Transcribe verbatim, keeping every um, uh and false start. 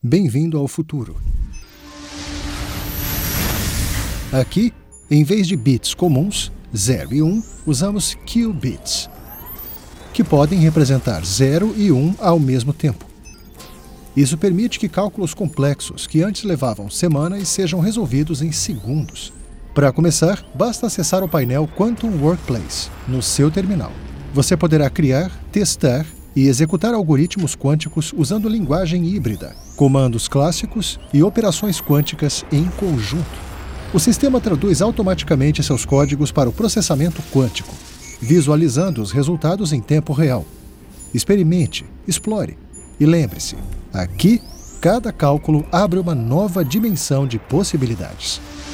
Bem-vindo ao futuro. Aqui, em vez de bits comuns, zero e um, usamos qubits, que podem representar zero e um ao mesmo tempo. Isso permite que cálculos complexos que antes levavam semanas sejam resolvidos em segundos. Para começar, basta acessar o painel Quantum Workplace no seu terminal. Você poderá criar, testar e executar algoritmos quânticos usando linguagem híbrida, comandos clássicos e operações quânticas em conjunto. O sistema traduz automaticamente seus códigos para o processamento quântico, visualizando os resultados em tempo real. Experimente, explore e lembre-se, aqui, cada cálculo abre uma nova dimensão de possibilidades.